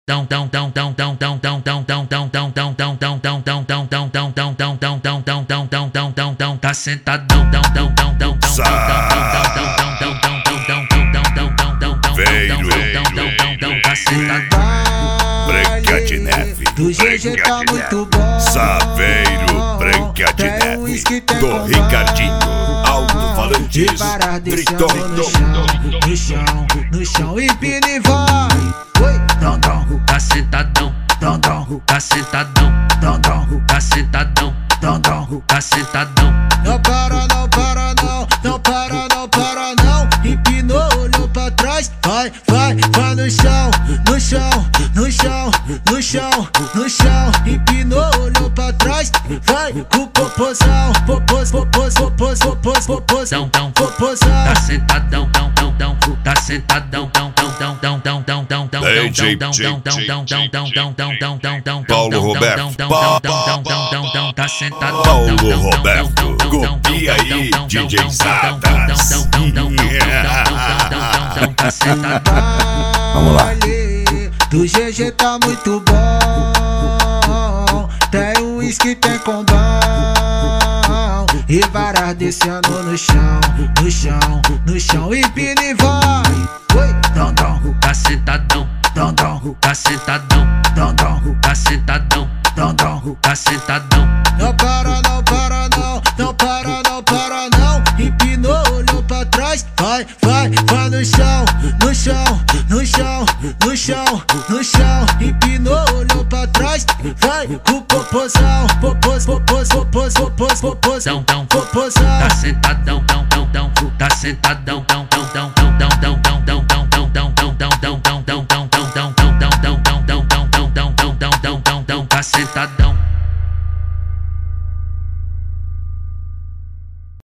Tá sentadão, Branca de Neve, do GG tá muito bom. Saveiro, Branca de Neve, do Ricardinho, alto-falantes, Gritão no chão, empina e vai. Oi, tá sentadão, tá sentadão, tá sentadão, tá sentadão. não para não, não para não, empinou, olhou pra trás, vai no chão, empinou, olhou pra trás, vai com popozão, Tá sentadão, tá sentadão, Paulo Roberto, tá sentadão, Paulo Roberto, copia aí, DJ Zadas. tá sentadão. Vamos lá. Do GG tá muito bom. Tem uísque, tem combão e varas descendo no chão, empina e vai. Oi, Tá sentadão, tá sentadão, tá sentadão, tá sentadão. não para não, empinou, olhou pra trás, vai no chão, empinou, olhou pra trás, vai com popozão, Tá sentadão, tá sentadão,